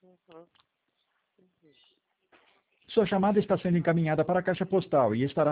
Sua chamada está sendo encaminhada para a caixa postal e estará